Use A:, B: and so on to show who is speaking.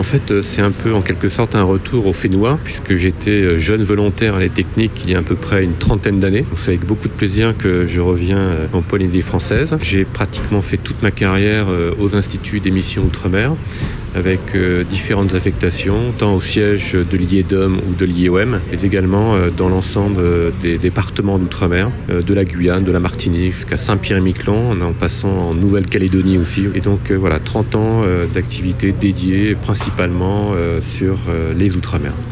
A: En fait, c'est un peu en quelque sorte un retour au Fénois, puisque j'étais jeune volontaire à la technique il y a à peu près une trentaine d'années. Donc c'est avec beaucoup de plaisir que je reviens en Polynésie française. J'ai pratiquement fait toute ma carrière aux instituts d'émission Outre-mer, avec différentes affectations, tant au siège de l'IEDOM ou de l'IOM, mais également dans l'ensemble des départements d'Outre-mer, de la Guyane, de la Martinique, jusqu'à Saint-Pierre-et-Miquelon, en passant en Nouvelle-Calédonie aussi. Et donc voilà, 30 ans d'activité dédiée principalement sur les Outre-mer.